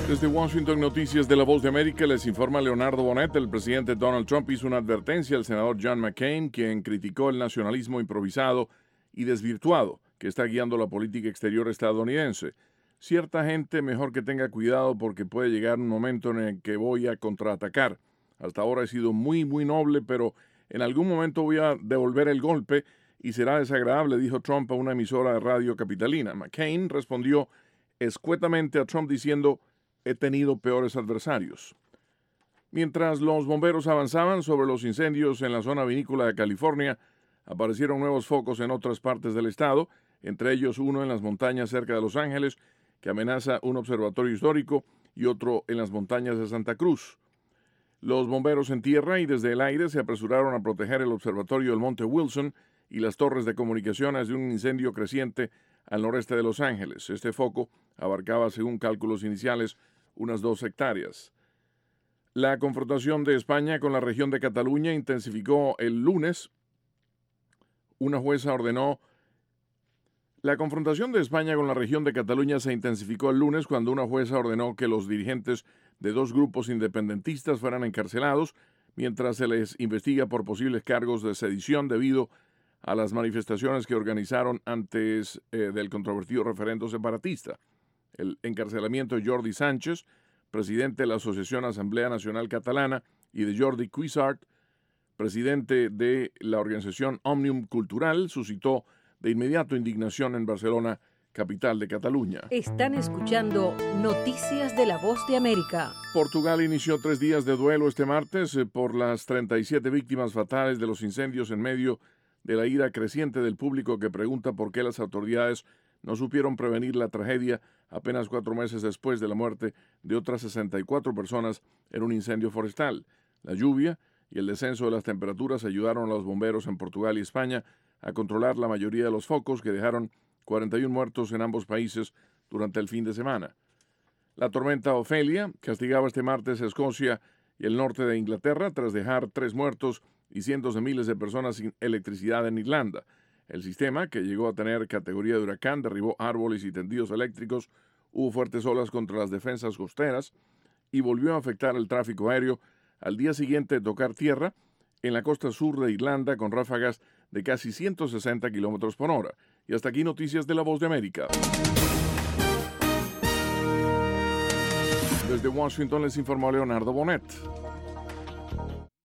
Desde Washington, Noticias de la Voz de América, les informa Leonardo Bonet. El presidente Donald Trump hizo una advertencia al senador John McCain, quien criticó el nacionalismo improvisado y desvirtuado que está guiando la política exterior estadounidense. Cierta gente mejor que tenga cuidado porque puede llegar un momento en el que voy a contraatacar. Hasta ahora he sido muy noble, pero en algún momento voy a devolver el golpe y será desagradable, dijo Trump a una emisora de radio capitalina. McCain respondió escuetamente a Trump diciendo: he tenido peores adversarios. Mientras los bomberos avanzaban sobre los incendios en la zona vinícola de California, aparecieron nuevos focos en otras partes del estado, entre ellos uno en las montañas cerca de Los Ángeles, que amenaza un observatorio histórico, y otro en las montañas de Santa Cruz. Los bomberos en tierra y desde el aire se apresuraron a proteger el observatorio del Monte Wilson y las torres de comunicaciones de un incendio creciente al noreste de Los Ángeles. Este foco abarcaba, según cálculos iniciales, unas 2 hectáreas. La confrontación de España con la región de Cataluña intensificó el lunes. La confrontación de España con la región de Cataluña se intensificó el lunes cuando una jueza ordenó que los dirigentes de 2 grupos independentistas fueran encarcelados mientras se les investiga por posibles cargos de sedición debido a las manifestaciones que organizaron antes del controvertido referendo separatista. El encarcelamiento de Jordi Sánchez, presidente de la Asociación Asamblea Nacional Catalana, y de Jordi Cuixart, presidente de la organización Òmnium Cultural, suscitó de inmediato indignación en Barcelona, capital de Cataluña. Están escuchando Noticias de la Voz de América. Portugal inició 3 días de duelo este martes por las 37 víctimas fatales de los incendios en medio de la ira creciente del público que pregunta por qué las autoridades no supieron prevenir la tragedia apenas 4 meses después de la muerte de otras 64 personas en un incendio forestal. La lluvia y el descenso de las temperaturas ayudaron a los bomberos en Portugal y España a controlar la mayoría de los focos que dejaron 41 muertos en ambos países durante el fin de semana. La tormenta Ofelia castigaba este martes a Escocia y el norte de Inglaterra tras dejar 3 muertos y cientos de miles de personas sin electricidad en Irlanda. El sistema, que llegó a tener categoría de huracán, derribó árboles y tendidos eléctricos, hubo fuertes olas contra las defensas costeras y volvió a afectar el tráfico aéreo al día siguiente de tocar tierra en la costa sur de Irlanda con ráfagas de casi 160 kilómetros por hora. Y hasta aquí Noticias de la Voz de América. Desde Washington les informó Leonardo Bonet.